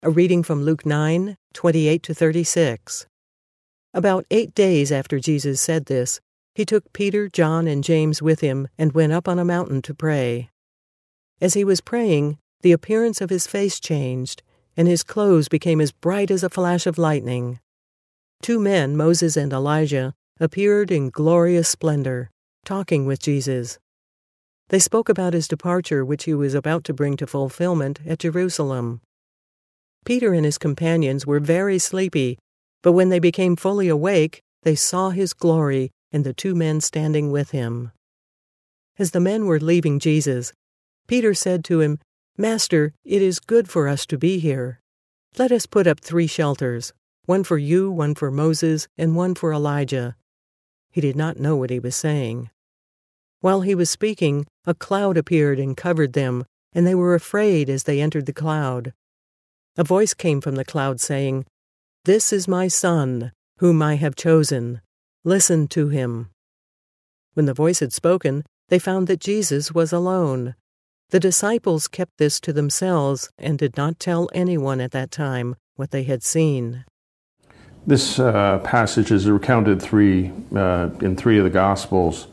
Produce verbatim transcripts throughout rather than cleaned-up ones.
A reading from Luke nine, twenty-eight to thirty-six. About eight days after Jesus said this, he took Peter, John, and James with him and went up on a mountain to pray. As he was praying, the appearance of his face changed, and his clothes became as bright as a flash of lightning. Two men, Moses and Elijah, appeared in glorious splendor, talking with Jesus. They spoke about his departure, which he was about to bring to fulfillment at Jerusalem. Peter and his companions were very sleepy, but when they became fully awake, they saw his glory and the two men standing with him. As the men were leaving Jesus, Peter said to him, "Master, it is good for us to be here. Let us put up three shelters, one for you, one for Moses, and one for Elijah." He did not know what he was saying. While he was speaking, a cloud appeared and covered them, and they were afraid as they entered the cloud. A voice came from the cloud saying, "This is my Son, whom I have chosen. Listen to him." When the voice had spoken, they found that Jesus was alone. The disciples kept this to themselves and did not tell anyone at that time what they had seen. This uh, passage is recounted three uh, in three of the Gospels,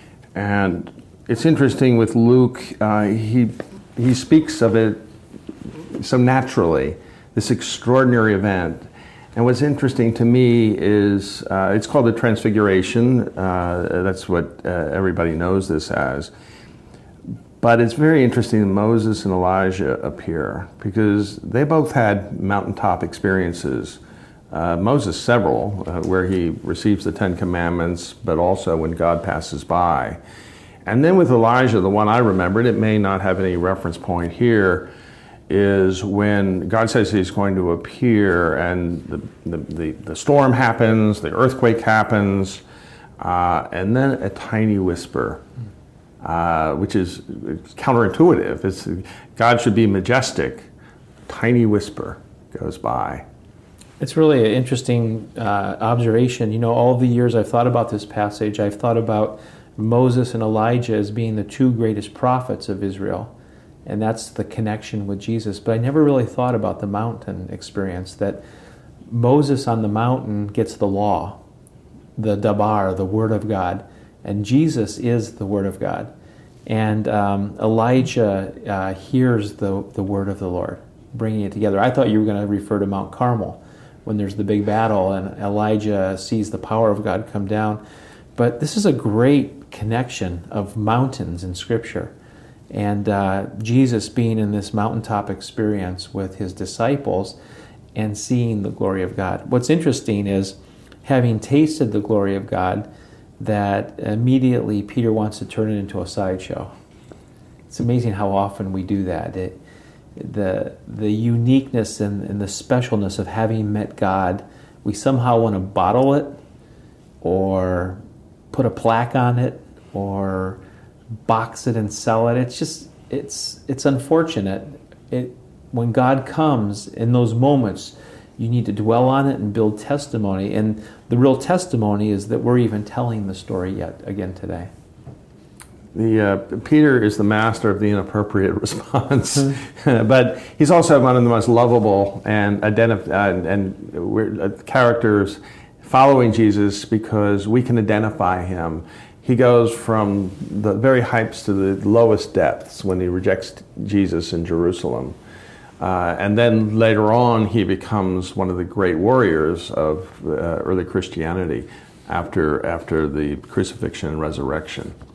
and it's interesting with Luke. Uh, he he speaks of it so naturally, this extraordinary event. And what's interesting to me is uh, it's called the Transfiguration. Uh, that's what uh, everybody knows this as. But it's very interesting that Moses and Elijah appear because they both had mountaintop experiences. Uh, Moses several, uh, where he receives the Ten Commandments, but also when God passes by. And then with Elijah, the one I remembered, it may not have any reference point here, is when God says he's going to appear and the, the, the, the storm happens, the earthquake happens, uh, and then a tiny whisper, uh, which is counterintuitive. It's, God should be majestic. Tiny whisper goes by. It's really an interesting uh, observation. You know, all the years I've thought about this passage, I've thought about Moses and Elijah as being the two greatest prophets of Israel. And that's the connection with Jesus. But I never really thought about the mountain experience, that Moses on the mountain gets the law, the Dabar, the Word of God, and Jesus is the Word of God. And um, Elijah uh, hears the, the Word of the Lord, bringing it together. I thought you were going to refer to Mount Carmel, when there's the big battle and Elijah sees the power of God come down. But this is a great connection of mountains in Scripture. And uh, Jesus being in this mountaintop experience with his disciples and seeing the glory of God. What's interesting is, having tasted the glory of God, that immediately Peter wants to turn it into a sideshow. It's amazing how often we do that. It, the the uniqueness and, and the specialness of having met God, we somehow want to bottle it or put a plaque on it or box it and sell it. It's just, it's it's unfortunate. It when God comes in those moments, you need to dwell on it and build testimony. And the real testimony is that we're even telling the story yet again today. The uh, Peter is the master of the inappropriate response, mm-hmm. But he's also one of the most lovable and identif- uh, and we're, uh, characters following Jesus because we can identify him. He goes from the very heights to the lowest depths when he rejects Jesus in Jerusalem. Uh, and then later on, he becomes one of the great warriors of uh, early Christianity after, after the crucifixion and resurrection.